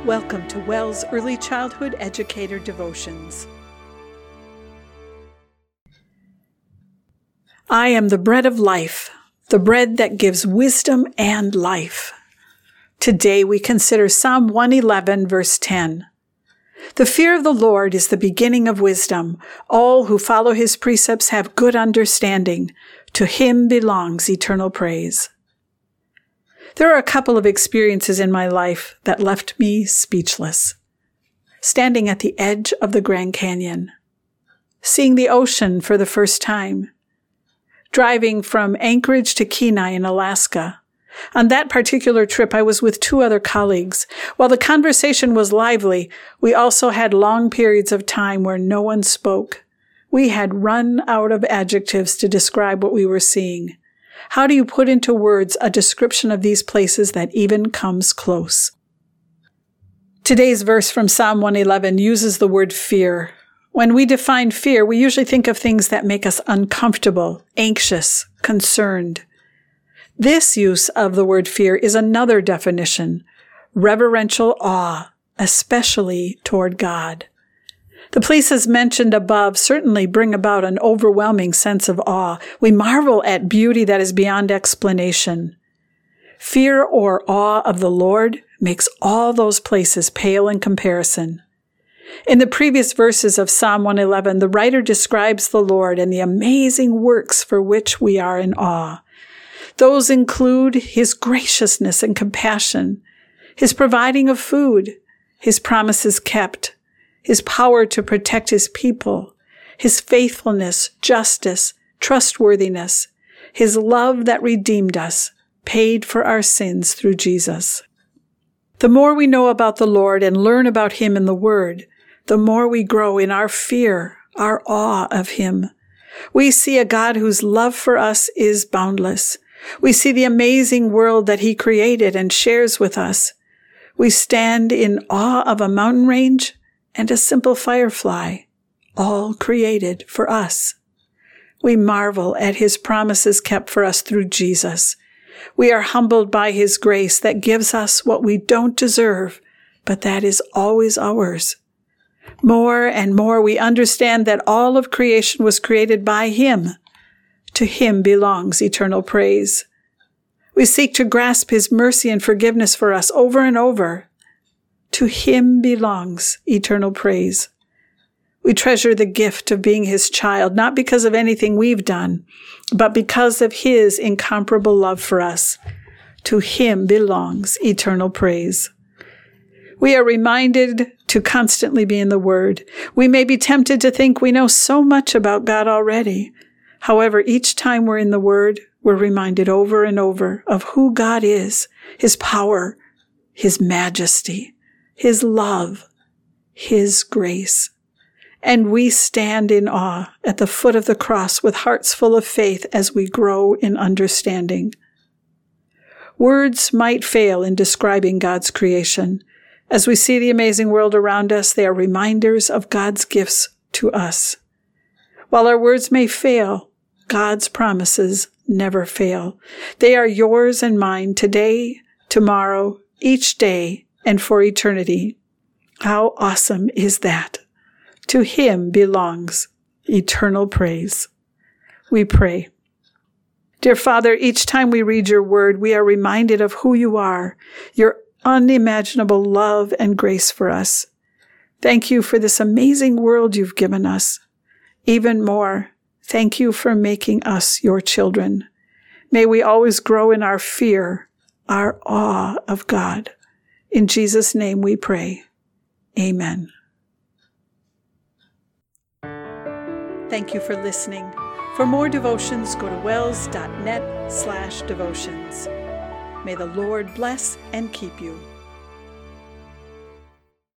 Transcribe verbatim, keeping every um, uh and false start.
Welcome to WELS Early Childhood Educator Devotions. I am the bread of life, the bread that gives wisdom and life. Today we consider Psalm one eleven, verse ten. The fear of the Lord is the beginning of wisdom. All who follow his precepts have good understanding. To him belongs eternal praise. There are a couple of experiences in my life that left me speechless. Standing at the edge of the Grand Canyon, seeing the ocean for the first time, driving from Anchorage to Kenai in Alaska. On that particular trip, I was with two other colleagues. While the conversation was lively, we also had long periods of time where no one spoke. We had run out of adjectives to describe what we were seeing. How do you put into words a description of these places that even comes close? Today's verse from Psalm one eleven uses the word fear. When we define fear, we usually think of things that make us uncomfortable, anxious, concerned. This use of the word fear is another definition, reverential awe, especially toward God. The places mentioned above certainly bring about an overwhelming sense of awe. We marvel at beauty that is beyond explanation. Fear or awe of the Lord makes all those places pale in comparison. In the previous verses of Psalm one eleven, the writer describes the Lord and the amazing works for which we are in awe. Those include his graciousness and compassion, his providing of food, his promises kept, his power to protect his people, his faithfulness, justice, trustworthiness, his love that redeemed us, paid for our sins through Jesus. The more we know about the Lord and learn about him in the Word, the more we grow in our fear, our awe of him. We see a God whose love for us is boundless. We see the amazing world that he created and shares with us. We stand in awe of a mountain range and a simple firefly, all created for us. We marvel at his promises kept for us through Jesus. We are humbled by his grace that gives us what we don't deserve, but that is always ours. More and more we understand that all of creation was created by him. To him belongs eternal praise. We seek to grasp his mercy and forgiveness for us over and over. To him belongs eternal praise. We treasure the gift of being his child, not because of anything we've done, but because of his incomparable love for us. To him belongs eternal praise. We are reminded to constantly be in the Word. We may be tempted to think we know so much about God already. However, each time we're in the Word, we're reminded over and over of who God is, his power, his majesty, his love, his grace. And we stand in awe at the foot of the cross with hearts full of faith as we grow in understanding. Words might fail in describing God's creation. As we see the amazing world around us, they are reminders of God's gifts to us. While our words may fail, God's promises never fail. They are yours and mine today, tomorrow, each day, and for eternity. How awesome is that? To him belongs eternal praise. We pray. Dear Father, each time we read your word, we are reminded of who you are, your unimaginable love and grace for us. Thank you for this amazing world you've given us. Even more, thank you for making us your children. May we always grow in our fear, our awe of God. In Jesus' name we pray. Amen. Thank you for listening. For more devotions, go to wels dot net slash devotions. May the Lord bless and keep you.